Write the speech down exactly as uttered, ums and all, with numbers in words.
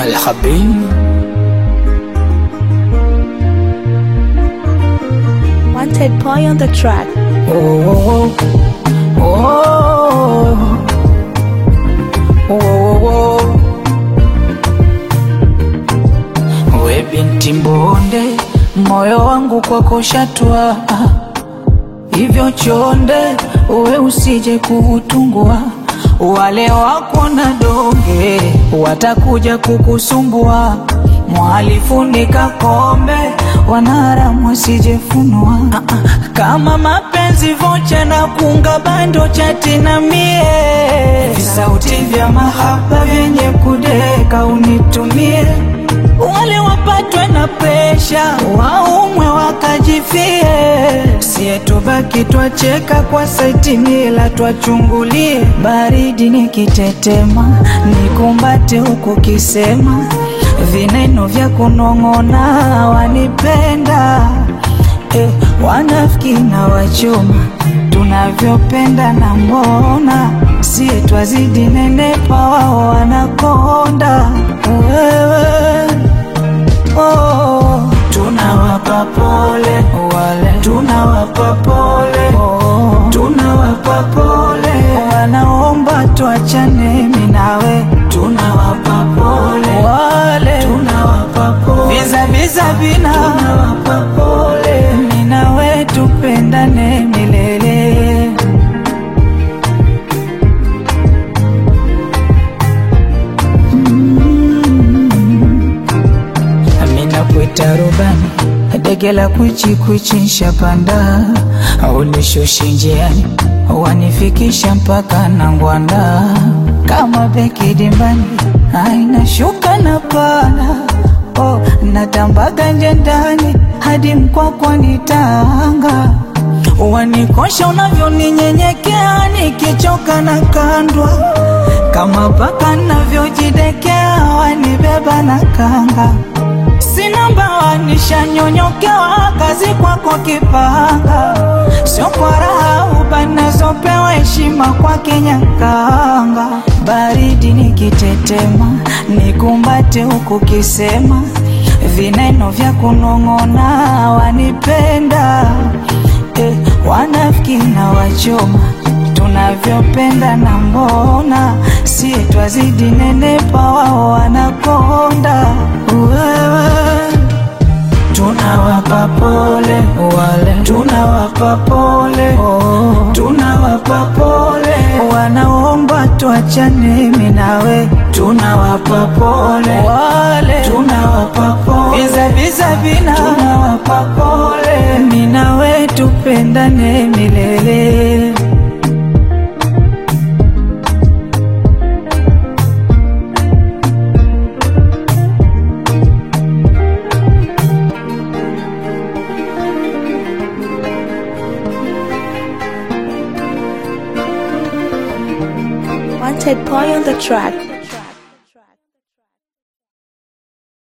الحبيب. Wanted boy on the track. Oh, oh, oh, oh, oh. We binti mbonde, moyo wangu kwako shatwa, hivyo chonde uwe usije kuutungua. Wale wako na donge watakuja kukusumbua, mwalifunika kombe wanaharamu wasijefunua. uh -uh. Kama mapenzi vocha na kunga bando chati na mie, visauti vya mahaba vyenye kudeka unitumie. Wale wapatwe na presha waumwe wakajifie, sie tubaki twacheka kwa saiti mila twachungulie. Baridi nikitetema nikumbate huku kisema, vineno vya kunong'ona wanipenda. Eh, wanafiki na wachoma tunavyopenda na mbona, sie twazidi nenepa wao wanakonda. Wewe oh, tunawapa pole wale, tunawapa pole oh, tunawapa pole wanaomba tuachane mimi nawe. Tunawapa pole wale, tunawapa pole biza biza bina, tunawapa pole mimi nawe tupendane milele. Kuita rubani dege la kuchi kuchi nshapanda, unishushi njiani wanifikisha mpaka na Ngwanda. Kama beki dimbani aina shuka na pana, oh, natambaga nje ndani hadi Mkwakwa nitanga. Wanikosha unavyoninyenyekea nikichoka na kandwa, kama paka navyojidekea wanibeba na kanga. Sina mbawa nishanyonyokewa, kazi kwako kipanga, sio kwa raha ubanazopewa heshima kwa Kenyakanga. Baridi nikitetema nikumbate huku kisema, vineno vya kunong'ona wanipenda. Eh, wanafiki na wachoma tunavyopenda na mbona, sie twazidi nenepa wao wanakonda. Wewe tunawapa pole wale, tunawapa pole oh, tunawapa pole wanaomba tuachane mimi nawe. Tunawapa pole wale, tunawapa pole biza biza bina, tunawapa pole mimi nawe tupendane milele. Wanted boy on the track.